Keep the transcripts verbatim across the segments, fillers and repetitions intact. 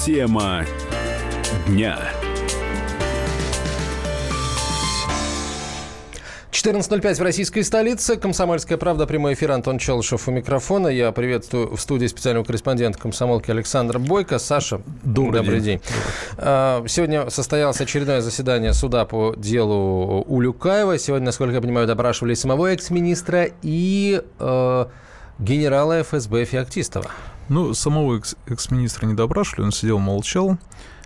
Тема дня. четырнадцать ноль пять в российской столице. «Комсомольская правда», прямой эфир. Антон Челышев у микрофона. Я приветствую в студии специального корреспондента «Комсомолки» Александра Бойко. Саша, добрый, добрый день. день. Сегодня состоялось очередное заседание суда по делу Улюкаева. Сегодня, насколько я понимаю, допрашивали самого экс-министра и э, генерала эф эс бэ Феоктистова. Ну, самого экс- экс-министра не допрашивали, он сидел, молчал.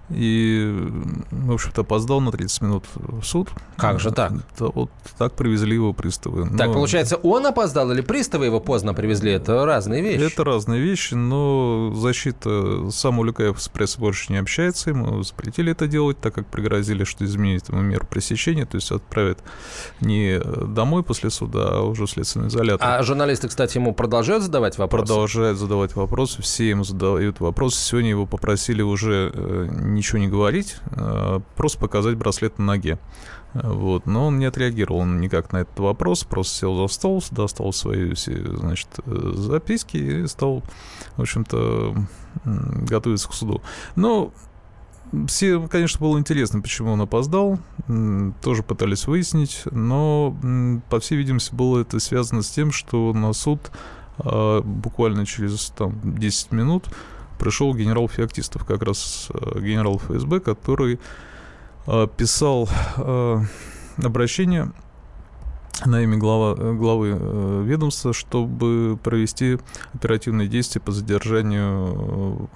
И, в общем-то, опоздал на тридцать минут в суд. Как же так? Да, вот так привезли его приставы. Так, но... получается, он опоздал или приставы его поздно привезли? Это разные вещи. Это разные вещи, но защита... Сам Улюкаев с прессой больше не общается, ему запретили это делать, так как пригрозили, что изменят ему меру пресечения, то есть отправят не домой после суда, а уже в следственный изолятор. А журналисты, кстати, ему продолжают задавать вопросы? Продолжают задавать вопросы, все ему задают вопросы. Сегодня его попросили уже не ничего не говорить, просто показать браслет на ноге. Вот. Но он не отреагировал никак на этот вопрос, просто сел за стол, достал свои все, значит, записки и стал, в общем-то, готовиться к суду. Но все, конечно, было интересно, почему он опоздал, тоже пытались выяснить, но, по всей видимости, было это связано с тем, что на суд буквально через там, десять минут пришел генерал Феоктистов, как раз генерал эф эс бэ, который э, писал э, обращение на имя глава, главы э, ведомства, чтобы провести оперативные действия по задержанию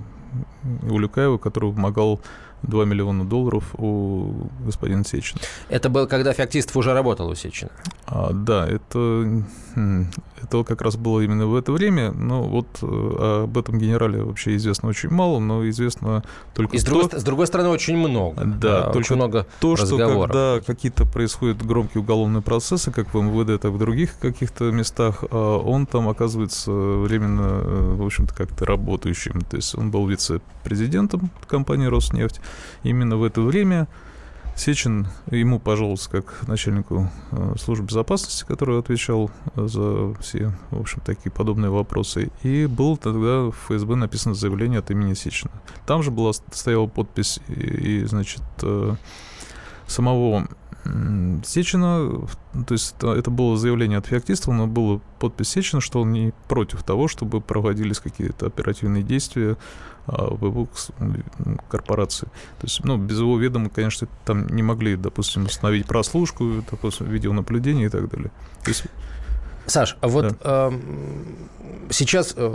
э, Улюкаева, который вымогал два миллиона долларов у господина Сечина. Это было, когда Феоктистов уже работал у Сечина? А, да, это, это как раз было именно в это время. Но вот об этом генерале вообще известно очень мало, но известно только И с, то... другой, с другой стороны, очень много. Да, да, только очень много то, разговоров. Что когда какие-то происходят громкие уголовные процессы, как в эм вэ дэ, так и в других каких-то местах, он там оказывается временно, в общем-то, как-то работающим. То есть он был вице-президентом компании «Роснефть». Именно в это время Сечин ему, пожалуйста, как начальнику службы безопасности, который отвечал за все, в общем, такие подобные вопросы, и было тогда в эф эс бэ написано заявление от имени Сечина. Там же была, стояла подпись и, значит, самого Сечина, то есть это было заявление от Феоктистова, но была подпись Сечина, что он не против того, чтобы проводились какие-то оперативные действия в его корпорации. То есть, ну, без его ведома, конечно, там не могли, допустим, установить прослушку, допустим, видеонаблюдение и так далее. То есть... Саш, а вот да. э, сейчас э,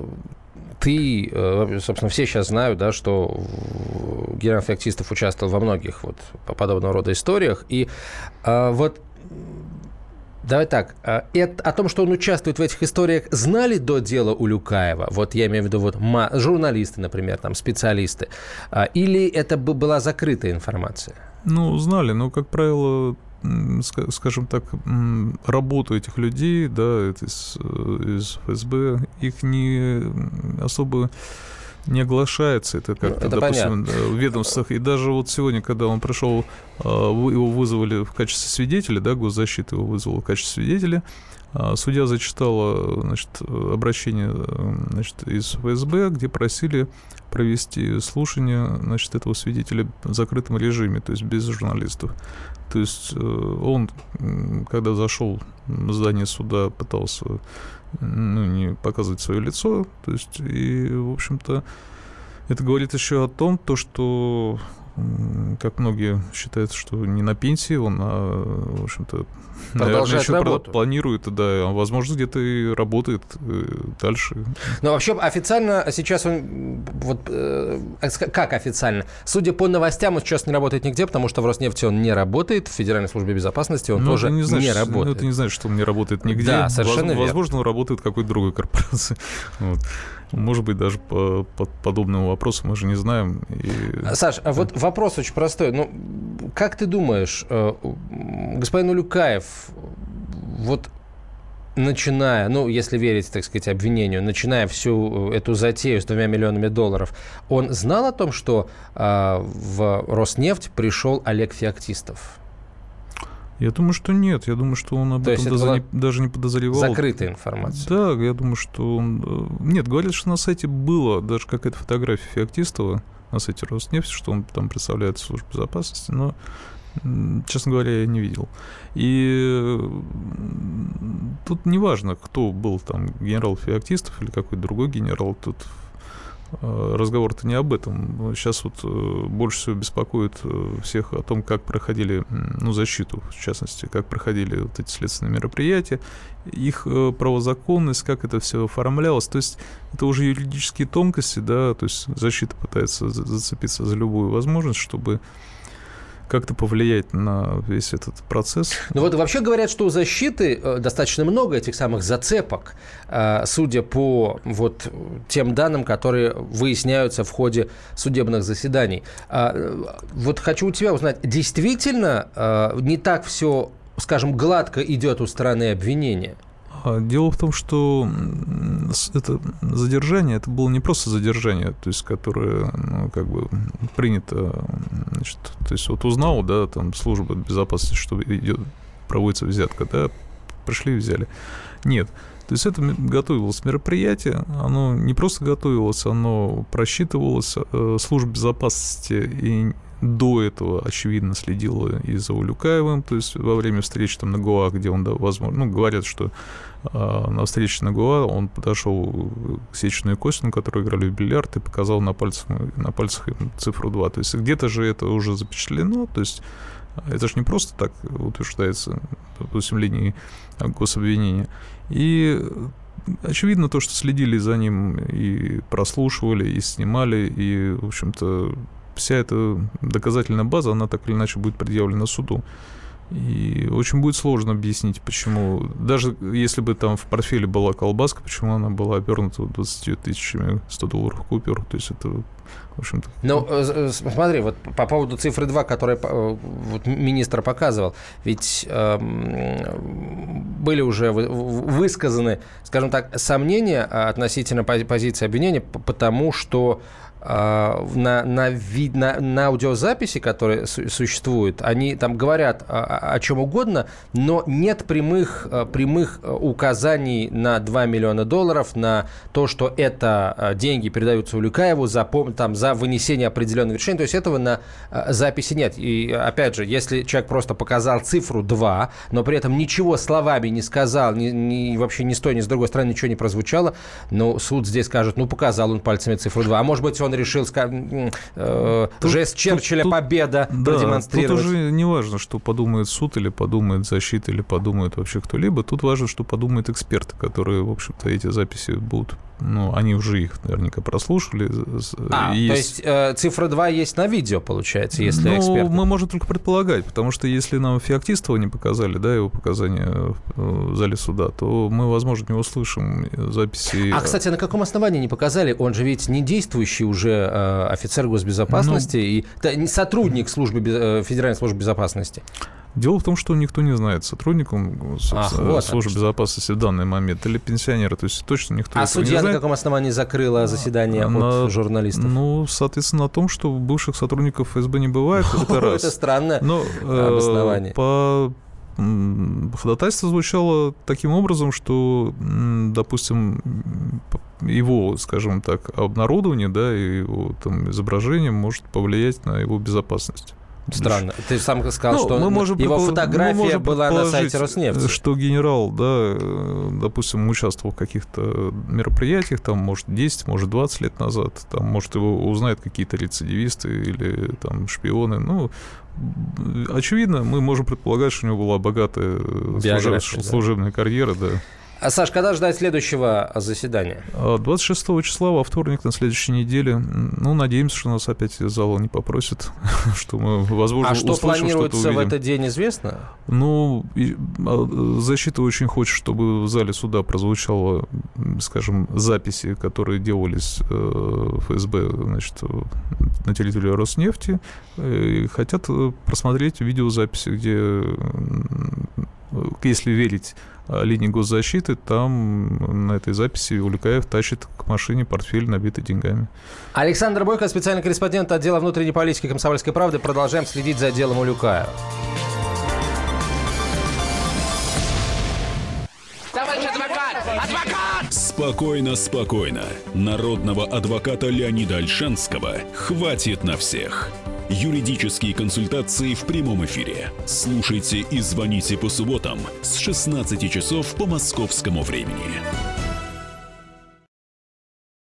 ты, э, собственно, все сейчас знают, да, что генерал Феоктистов участвовал во многих вот подобного рода историях, и э, вот давай так, это, о том, что он участвует в этих историях, знали до дела Улюкаева? Вот я имею в виду вот, журналисты, например, там, специалисты. Или это была закрытая информация? Ну, знали, но, как правило, скажем так, работу этих людей, да, из, из эф эс бэ, их не особо... не оглашается это как-то, это допустим, понятно. В ведомствах. И даже вот сегодня, когда он пришел, его вызвали в качестве свидетеля, да, госзащита его вызвала в качестве свидетеля, судья зачитала, значит, обращение, значит, из эф эс бэ, где просили провести слушание, значит, этого свидетеля в закрытом режиме, то есть без журналистов. То есть он, когда зашел в здание суда, пытался, ну, не показывать свое лицо, то есть, и, в общем-то, это говорит еще о том, то, что, как многие считают, что не на пенсии он, а, в общем-то, наверное, еще работу. планирует, да, а, возможно, где-то и работает дальше. Но вообще официально сейчас он, вот, э, как официально? Судя по новостям, он сейчас не работает нигде, потому что в Роснефти он не работает, в Федеральной службе безопасности он но тоже не, значит, не работает. Ну, это не значит, что он не работает нигде. Да, совершенно Воз, верно. Возможно, он работает в какой-то другой корпорации. Вот. Может быть, даже по, по подобному вопросу мы же не знаем. И... Саш, а вот вопрос очень простой. Ну, как ты думаешь, господин Улюкаев, вот начиная, ну, если верить, так сказать, обвинению, начиная всю эту затею с двумя миллионами долларов, он знал о том, что э, в Роснефть пришел Олег Феоктистов? Я думаю, что нет. Я думаю, что он об То этом даже не, даже не подозревал. Закрытая информация. Да, я думаю, что он... Нет, говорят, что на сайте была даже какая-то фотография Феоктистова. на сайте Роснефти, что он там представляет службу безопасности, но, честно говоря, я не видел. И тут неважно, кто был там, генерал Феоктистов или какой-то другой генерал, тут разговор-то не об этом. Сейчас вот больше всего беспокоит всех о том, как проходили, ну, защиту, в частности, как проходили вот эти следственные мероприятия, их правозаконность, как это все оформлялось. То есть это уже юридические тонкости, да, то есть защита пытается зацепиться за любую возможность, чтобы как-то повлиять на весь этот процесс. Ну вот вообще говорят, что у защиты достаточно много этих самых зацепок, судя по вот тем данным, которые выясняются в ходе судебных заседаний. Вот хочу у тебя узнать, действительно не так все, скажем, гладко идет у стороны обвинения? Дело в том, что это задержание, это было не просто задержание, то есть, которое, ну, как бы принято, значит, то есть, вот узнал, да, там, служба безопасности, что идет, проводится взятка, да, пришли и взяли. Нет. То есть это готовилось мероприятие, оно не просто готовилось, оно просчитывалось. Служба безопасности и до этого, очевидно, следила и за Улюкаевым, то есть во время встречи там на Гоа, где он, да, возможно, ну, говорят, что э, на встрече на Гоа он подошел к Сечину и Костину, которые играли в бильярд, и показал на пальцах, на пальцах цифру два. То есть где-то же это уже запечатлено, то есть это же не просто так утверждается, допустим, линии гособвинения. И очевидно то, что следили за ним и прослушивали, и снимали, и, в общем-то, вся эта доказательная база, она так или иначе будет предъявлена суду. И очень будет сложно объяснить, почему, даже если бы там в портфеле была колбаска, почему она была обернута двадцатью тысячами сто долларов купюр. То есть это, в общем-то... Ну, смотри, вот по поводу цифры два, которую вот министр показывал, ведь э, были уже высказаны, скажем так, сомнения относительно позиции обвинения, потому что На, на, вид, на, на аудиозаписи, которые су- существуют, они там говорят о, о чем угодно, но нет прямых, прямых указаний на два миллиона долларов, на то, что это деньги передаются Улюкаеву за, там, за вынесение определенного решения. То есть этого на записи нет. И опять же, если человек просто показал цифру два, но при этом ничего словами не сказал, ни, ни, вообще ни с той, ни с другой стороны ничего не прозвучало, ну, суд здесь скажет, ну, показал он пальцами цифру два. А может быть, он решил э, тут, жест Черчилля тут, «Победа» да, продемонстрировать. Тут уже не важно, что подумает суд, или подумает защита, или подумает вообще кто-либо. Тут важно, что подумают эксперты, которые, в общем-то, эти записи будут... Ну, они уже их наверняка прослушали. А, есть... то есть э, цифра два есть на видео, получается, если ну, эксперты... мы можем только предполагать, потому что если нам Феоктистова не показали, да, его показания в зале суда, то мы, возможно, не услышим записи... А, кстати, на каком основании не показали? Он же ведь не действующий уже э, офицер госбезопасности ну... и да, не сотрудник службы, э, Федеральной службы безопасности. Дело в том, что никто не знает, сотрудник он Ах, вот службы безопасности в данный момент или пенсионера, то есть точно никто а судья не знает. На каком основании закрыла заседание на, от журналистов? Ну, соответственно, на том, что бывших сотрудников эф эс бэ не бывает, это раз. Это странное Но, обоснование. По ходатайство звучало таким образом, что, допустим, его, скажем так, обнародование, да, и его там изображение может повлиять на его безопасность. Странно. Ты сам сказал, ну, что мы можем его предпол... фотография была на сайте Роснефти. Что генерал, да, допустим, участвовал в каких-то мероприятиях, там, может, десять, может, двадцать лет назад, там, может, его узнают какие-то рецидивисты или там шпионы. Ну, очевидно, мы можем предполагать, что у него была богатая служеб... да. служебная карьера, да. А, Саш, когда ждать следующего заседания? двадцать шестого числа, во вторник, на следующей неделе. Ну, надеемся, что нас опять из зала не попросят, что мы, возможно, а что услышим, планируется что-то увидим. В этот день, известно? Ну, и, защита очень хочет, чтобы в зале суда прозвучало, скажем, записи, которые делались в эф эс бэ, значит, на территории Роснефти. И хотят просмотреть видеозаписи, где, если верить линии госзащиты, там на этой записи Улюкаев тащит к машине портфель, набитый деньгами. Александр Бойко, специальный корреспондент отдела внутренней политики «Комсомольской правды». Продолжаем следить за делом Улюкаева. Товарищ адвокат! Адвокат! Спокойно, спокойно. Народного адвоката Леонида Ольшанского хватит на всех. Юридические консультации в прямом эфире. Слушайте и звоните по субботам с шестнадцати часов по московскому времени.